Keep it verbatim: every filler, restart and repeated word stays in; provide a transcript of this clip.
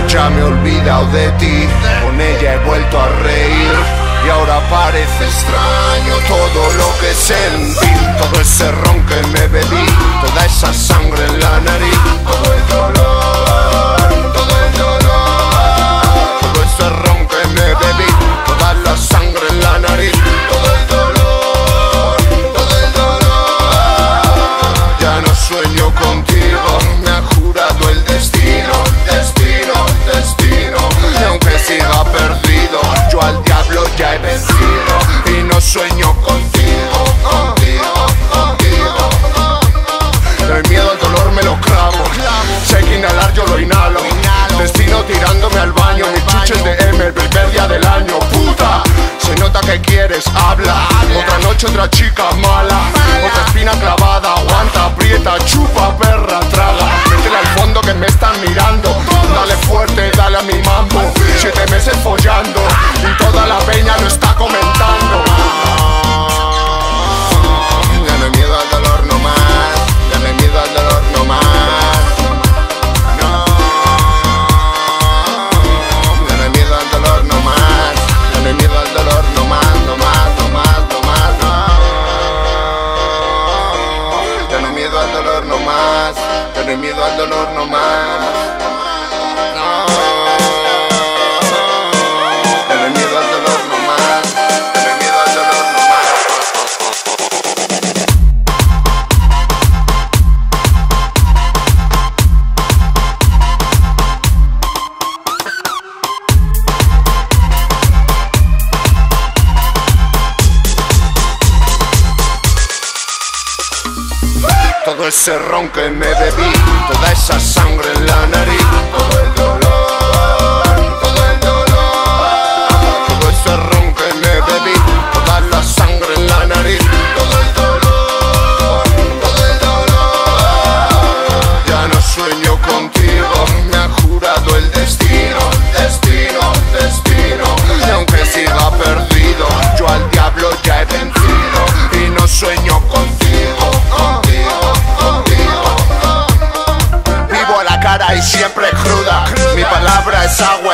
Ya me he olvidado de ti, con ella he vuelto a reír. Y ahora parece extraño todo lo que sentí. Todo ese ron que me bebí, toda esa sangre en la nariz. Todo el dolor, todo el dolor. Todo ese ron que me bebí, toda la sangre en la nariz. Todo el dolor, todo el dolor. Ya no sueño contigo, me ha jurado el destino, destino, destino. Y aunque siga perdido, yo al diablo ya he vencido. Y no sueño contigo, contigo, contigo. El miedo al dolor me lo clavo. Sé que inhalar yo lo inhalo. Destino tirándome al baño. Mi chuche es de M, el primer día del año. Puta, se nota que quieres, habla. Otra noche, otra chica mala. Otra espina clavada, aguanta, aprieta, chupa, perra, traga. Métele al fondo que me están mirando. Dale fuerte, dale a mi mambo. Siete meses follando y toda la peña lo está comentando. Ya no hay miedo al dolor no más. Ya no hay miedo al dolor no más. No. Ya no hay miedo al dolor no más. Ya no hay miedo al dolor no más, no más, no más, no más, no. Ya no hay miedo al dolor no más. Ya no hay miedo al dolor no más. Todo ese ron que me bebí, toda esa sangre en la nariz. Todo el dolor, todo el dolor. Todo ese ron que me bebí, toda la sangre en la nariz. Todo el dolor, todo el dolor. Ya no sueño contigo, me ha jurado el destino, destino, destino. Y aunque siga perdido, yo al diablo ya he vencido. Y no sueño contigo, contigo. Y siempre cruda, mi palabra es agua.